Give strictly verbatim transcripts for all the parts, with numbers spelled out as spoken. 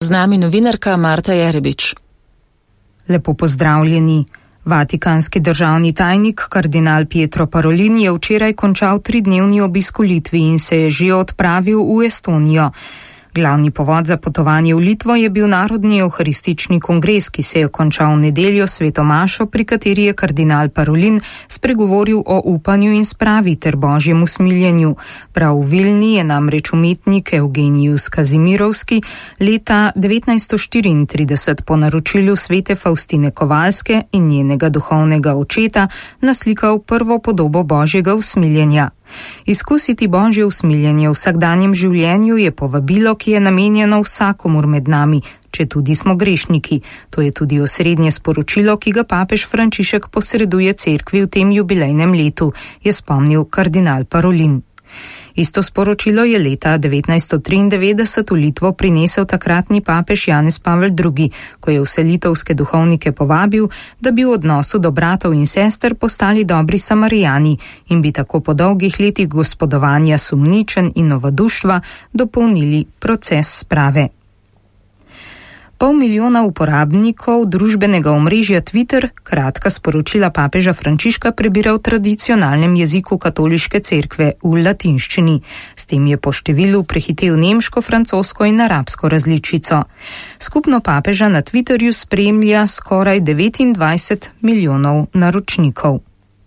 Z nami novinarka Marta Jerebič. Lepo pozdravljeni. Vatikanski državni tajnik kardinal Pietro Parolin je včeraj končal tridnevni obisk v Litvi in se je že odpravil v Estonijo. Glavni povod za potovanje v Litvo je bil Narodni evharistični kongres, ki se je končal v nedeljo sveto mašo, pri kateri je kardinal Parolin spregovoril o upanju in spravi ter božjem usmiljenju. Prav v Vilni je namreč umetnik Eugenijus Kazimirovski leta devetnajststo štiriintrideset po naročilu svete Faustine Kovalske in njenega duhovnega očeta naslikal prvo podobo božjega usmiljenja. Izkusiti božje usmiljenje v vsakdanjem življenju je povabilo, ki je namenjeno vsakomur med nami, če tudi smo grešniki. To je tudi osrednje sporočilo, ki ga papež Frančišek posreduje cerkvi v tem jubilejnem letu, je spomnil kardinal Parolin. Isto sporočilo je leta devetnajststo triindevetdeset v Litvo prinesel takratni papež Janez Pavel drugi, ko je vse litovske duhovnike povabil, da bi v odnosu do bratov in sester postali dobri Samarijani in bi tako po dolgih letih gospodovanja sumničenj in novoduštva dopolnili proces sprave. Pol milijona uporabnikov družbenega omrežja Twitter kratka sporočila papeža Frančiška prebira v tradicionalnem jeziku katoliške cerkve v latinščini. S tem je po številu prehitel nemško, francosko in arabsko različico. Skupno papeža na Twitterju spremlja skoraj devetindvajset milijonov naročnikov.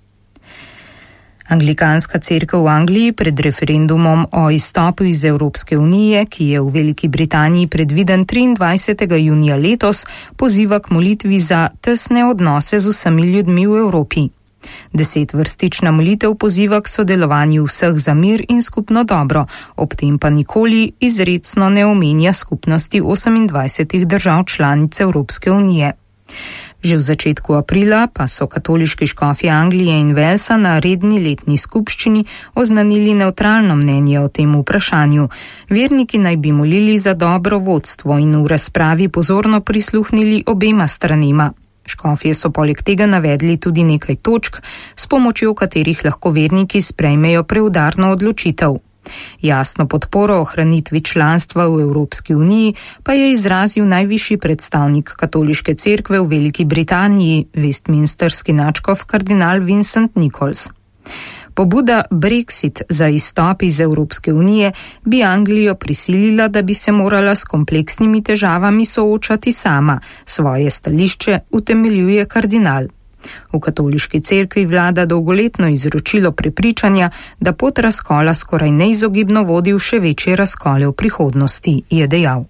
Anglikanska cerkev v Angliji pred referendumom o izstopu iz Evropske unije, ki je v Veliki Britaniji predviden triindvajsetega junija letos, poziva k molitvi za tesne odnose z vsemi ljudmi v Evropi. Desetvrstična molitev poziva k sodelovanju vseh za mir in skupno dobro, ob tem pa nikoli izrecno ne omenja skupnosti osemindvajsetih držav članic Evropske unije. Že v začetku aprila pa so katoliški škofje Anglije in Walesa na redni letni skupščini oznanili nevtralno mnenje o tem vprašanju. Verniki naj bi molili za dobro vodstvo in v razpravi pozorno prisluhnili obema stranima. Škofje so poleg tega navedli tudi nekaj točk, s pomočjo katerih lahko verniki sprejmejo preudarno odločitev. Jasno podporo ohranitvi članstva v Evropski uniji pa je izrazil najvišji predstavnik katoliške cerkve v Veliki Britaniji, westminsterski nadškof kardinal Vincent Nichols. Pobuda Brexit za izstop iz Evropske unije bi Anglijo prisilila, da bi se morala s kompleksnimi težavami soočati sama, svoje stališče utemeljuje kardinal. V katoliški cerkvi vlada dolgoletno izročilo prepričanja, da pot razkola skoraj neizogibno vodi v še večje razkole v prihodnosti, je dejal.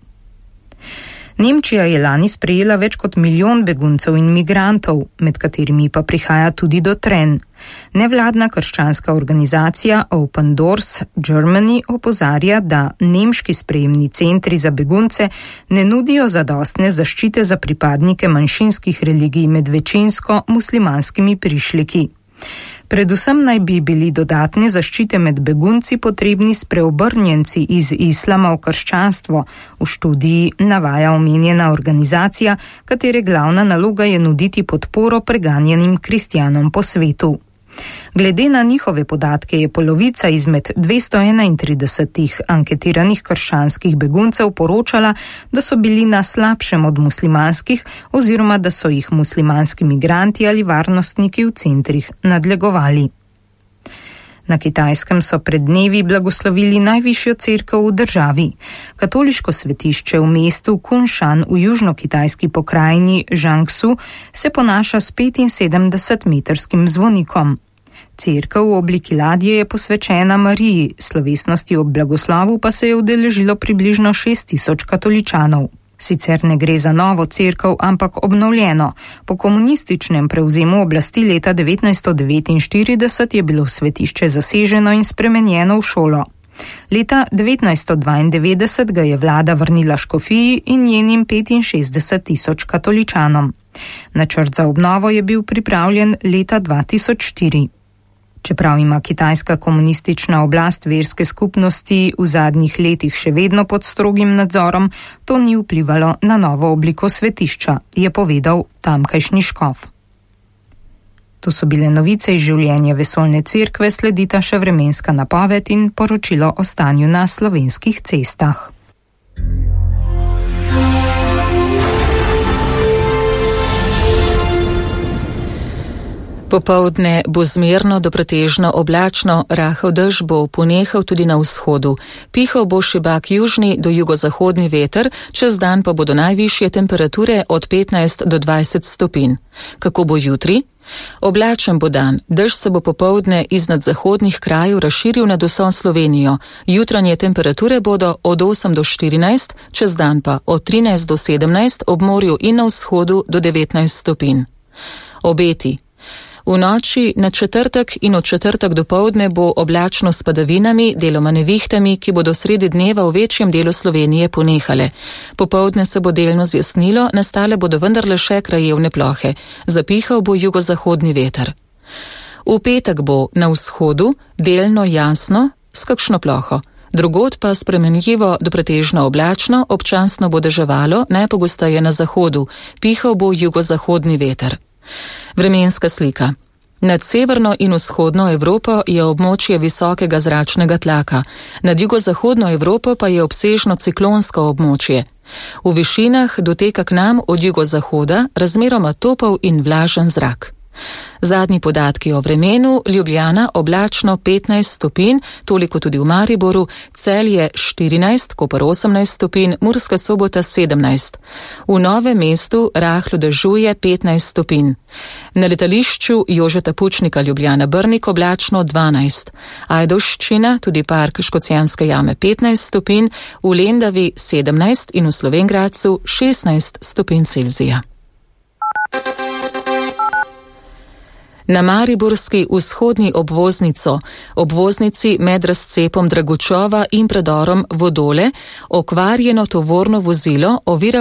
Nemčija je lani sprejela več kot milijon beguncev in migrantov, med katerimi pa prihaja tudi do trenj. Nevladna krščanska organizacija Open Doors Germany opozarja, da nemški sprejemni centri za begunce ne nudijo zadostne zaščite za pripadnike manjšinskih religij med večinsko muslimanskimi prišleki. Predvsem naj bi bili dodatne zaščite med begunci potrebni spreobrnjenci iz islama v krščanstvo, v študiji navaja omenjena organizacija, katere glavna naloga je nuditi podporo preganjenim kristjanom po svetu. Glede na njihove podatke je polovica izmed dvesto enaintridesetih anketiranih krščanskih beguncev poročala, da so bili na slabšem od muslimanskih oziroma da so jih muslimanski migranti ali varnostniki v centrih nadlegovali. Na Kitajskem so pred dnevi blagoslovili najvišjo cerkev v državi. Katoliško svetišče v mestu Kunshan v južno-kitajski pokrajini Jiangsu se ponaša s petinsedemdesetmetrskim zvonikom. Cerkev v obliki ladje je posvečena Mariji, slovesnosti ob blagoslovu pa se je udeležilo približno šest tisoč katoličanov. Sicer ne gre za novo cerkev, ampak obnovljeno. Po komunističnem prevzemu oblasti leta devetnajststo devetinštirideset je bilo svetišče zaseženo in spremenjeno v šolo. Leta devetnajststo dvaindevetdeset ga je vlada vrnila škofiji in njenim petinšestdeset tisoč katoličanom. Načrt za obnovo je bil pripravljen leta dva tisoč štiri. Čeprav ima kitajska komunistična oblast verske skupnosti v zadnjih letih še vedno pod strogim nadzorom, to ni vplivalo na novo obliko svetišča, je povedal tamkajšnji škof. To so bile novice iz življenja vesoljne cerkve, sledita še vremenska napoved in poročilo o stanju na slovenskih cestah. Popoldne bo zmerno do pretežno oblačno, rahel dež bo ponehal tudi na vzhodu. Pihal bo šibak južni do jugozahodni veter, čez dan pa bodo najvišje temperature od petnajst do dvajset stopinj. Kako bo jutri? Oblačen bo dan, dež se bo popoldne iznad zahodnih krajev razširil nad vso Slovenijo. Jutranje temperature bodo od osem do štirinajst, čez dan pa od trinajst do sedemnajst, ob morju in na vzhodu do devetnajst stopinj. Obeti. V noči na četrtek in od četrtek dopoldne bo oblačno s padavinami, deloma nevihtami, ki bodo sredi dneva v večjem delu Slovenije ponehale. Popoldne se bo delno zjasnilo, nastale bodo vendarle še krajevne plohe. Zapihal bo jugozahodni veter. V petek bo na vzhodu delno jasno s kakšno ploho. Drugod pa spremenljivo do pretežno oblačno, občasno bo deževalo, najpogosteje na zahodu. Pihal bo jugozahodni veter. Vremenska slika. Nad severno in vzhodno Evropo je območje visokega zračnega tlaka, nad jugozahodno Evropo pa je obsežno ciklonsko območje. V višinah doteka k nam od jugozahoda razmeroma topel in vlažen zrak. Zadnji podatki o vremenu: Ljubljana oblačno petnajst stopinj, toliko tudi v Mariboru, Celje štirinajst, Koper osemnajst stopinj, Murska Sobota sedemnajst. V Novem mestu rahlo dežuje petnajst stopinj. Na letališču Jožeta Pučnika Ljubljana Brnik oblačno dvanajst. Ajdovščina, tudi park Škocjanske jame petnajst stopinj, v Lendavi sedemnajst in v Slovenj Gradcu šestnajst stopinj Celzija. Na mariborski vzhodni obvoznico, obvoznici med razcepom Dragučova in predorom Vodole, okvarjeno tovorno vozilo ovira